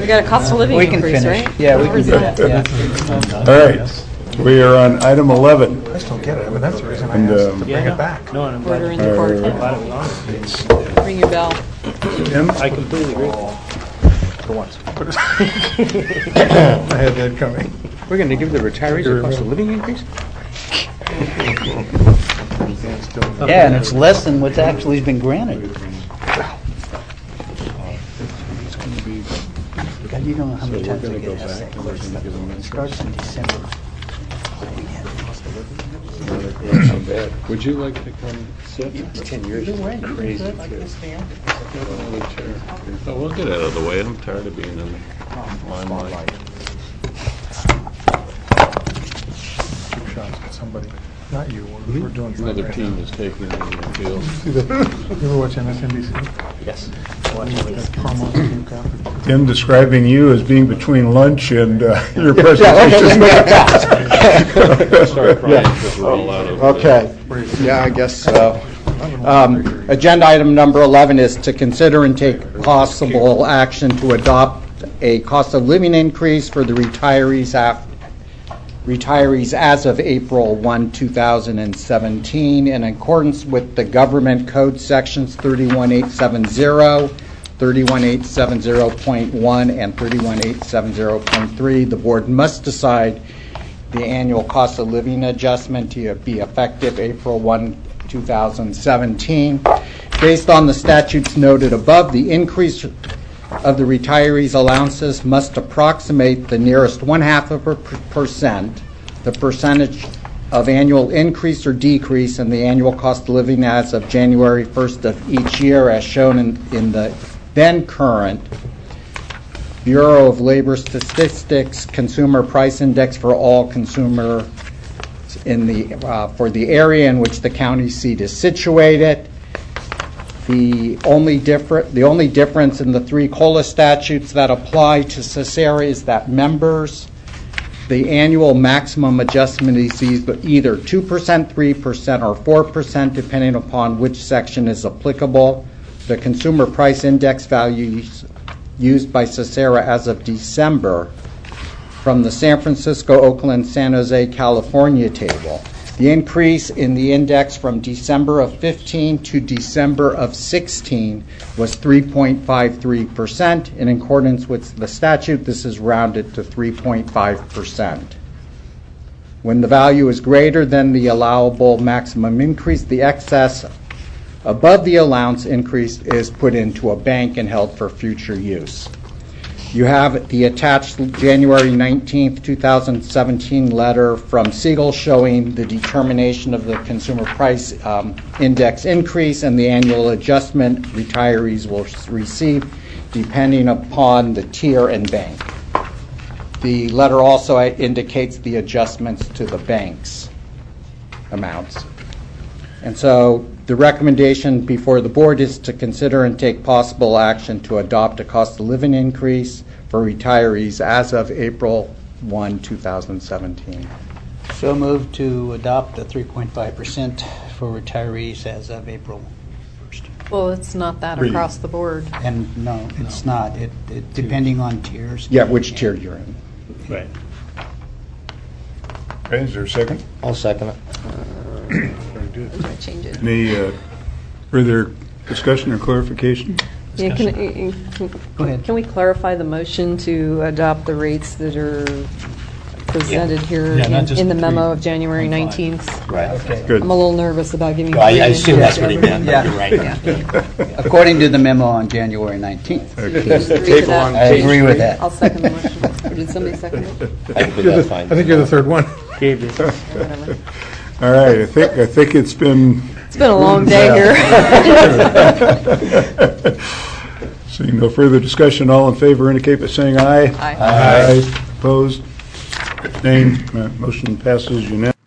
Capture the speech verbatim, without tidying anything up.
We got a cost of living We can increase, finish. right? Yeah, we can do that. Yeah. All right. We are on item eleven. I just don't get it. I mean, that's the reason I And, asked um, to bring it back. No, and I'm glad, Order in I'm the court. glad it was on. Ring your bell. Tim? I completely agree. For once. I had that coming. We're going to give the retirees a cost of living increase? Yeah, and it's less than what's actually been granted. God, you don't know how many times I get asked that question. It starts in December. Would you like to come sit? It's ten years. Crazy. Oh, we'll get out of the way. I'm tired of being in the limelight. Cheap shots at somebody. Not you. We're, we're doing fine Another right team now. is taking it in the field. See that? You ever watch M S N B C? Yes. That promo team conference? Tim describing you as being between lunch and uh, your presentation. Start crying because we're all out of. Okay, yeah, I guess so. Um, Agenda item number eleven is to consider and take possible action to adopt a cost of living increase for the retirees af- retirees as of April first, two thousand seventeen, in accordance with the government code sections thirty-one eight seventy, thirty-one eight seventy point one, and thirty-one eight seventy point three. The board must decide the annual cost of living adjustment to be effective April first, two thousand seventeen. Based on the statutes noted above, the increase of the retirees' allowances must approximate the nearest one-half of a per- percent, the percentage of annual increase or decrease in the annual cost of living as of January first of each year, as shown in, in the then current Bureau of Labor Statistics Consumer Price Index for all consumer in the uh, for the area in which the county seat is situated. The only different the only difference in the three COLA statutes that apply to Cesara is that members, the annual maximum adjustment is either two percent, three percent, or four percent, depending upon which section is applicable. The consumer price index values used by Cesara as of December from the San Francisco, Oakland, San Jose, California table. The increase in the index from December of fifteen to December of sixteen was three point five three percent. In accordance with the statute, this is rounded to three point five percent. When the value is greater than the allowable maximum increase, the excess above the allowance increase is put into a bank and held for future use. You have the attached January nineteenth, two thousand seventeen letter from Siegel showing the determination of the consumer price um, index increase and the annual adjustment retirees will receive depending upon the tier and bank. The letter also indicates the adjustments to the bank's amounts. And so the recommendation before the board is to consider and take possible action to adopt a cost of living increase for retirees as of April first, two thousand seventeen. So moved to adopt the three point five percent for retirees as of April first. Well, it's not that Read. across the board. And no, it's not. It, it depending on tiers. Yeah, which tier you're in. Right. Okay, is there a second? I'll second it. Might change it. Any uh, further discussion or clarification? Yeah, can, uh, can, Go ahead. can we clarify the motion to adopt the rates that are presented here Yeah, not in, just in the the memo three of January point five. nineteenth? Right. Okay. Good. I'm a little nervous about giving. Well, I, I three assume that's what he inches. meant, but Yeah. you're right. According to the memo on January nineteenth. Agree to that. I agree with that. I'll second the motion. Or did somebody second it? I think You're that's the- fine. I think you're the third one. Whatever. All right, I think I think it's been It's been a long day here. seeing no further discussion. All in favor indicate by saying aye. Aye. Aye. Opposed? Abstained? Uh, Motion passes unanimously.